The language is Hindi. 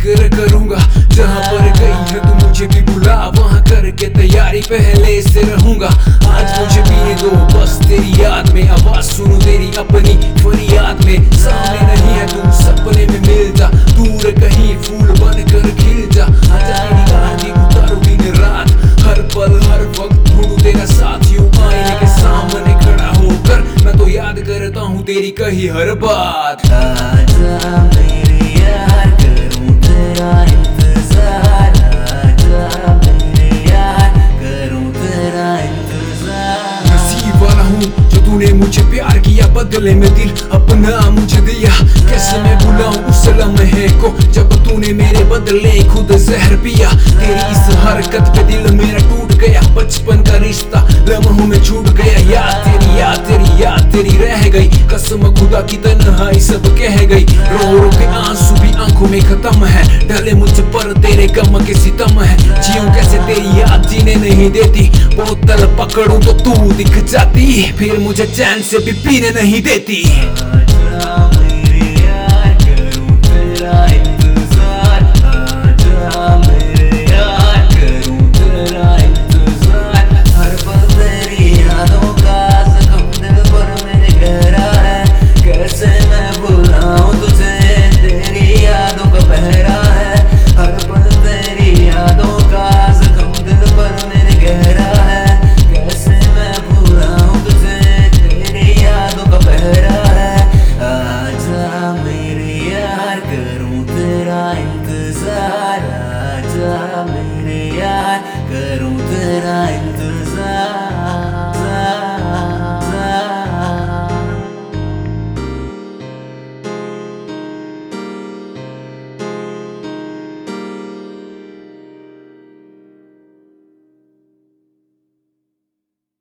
जिक्र करूंगा। जहाँ पर गई है तू मुझे भी बुला, वहाँ करके तैयारी पहले से रहूंगा। आज मुझे पीने दो बस तेरी याद में, आवाज सुनूं तेरी अपनी फरियाद में। सामने नहीं है तू सपने में मिलता, दूर कहीं फूल बन कर खिल जा। आजा तेरी आंधी उतारो दिन रात, हर पल हर वक्त ढूंढूं तेरा साथ। यूं आईने के सामने खड़ा होकर मैं तो याद करता हूँ तेरी कही हर बात। आजा मेरे यार करूं तेरा इंतजार, आजा मेरे यार करूं तेरा इंतजार। नसीब वाला हूँ जो तूने मुझे प्यार किया, बदले में दिल अपना मुझे दिया। कैसे मैं भुलाऊं उस लम्हे को जब तूने मेरे बदले खुद जहर पिया। तेरी इस हरकत पे दिल मेरा टूट गया, बचपन का रिश्ता लम्हों में छूट गया। याद तेरी रह गई, कसम खुदा की तन्हाई सब कह गई। रो रो के आंसू भी आंखों में खत्म है, ढले मुझ पर तेरे गम के सितम है। जीऊं कैसे तेरी याद जीने नहीं देती, बोतल पकड़ूं तो तू दिख जाती, फिर मुझे चैन से भी पीने नहीं देती।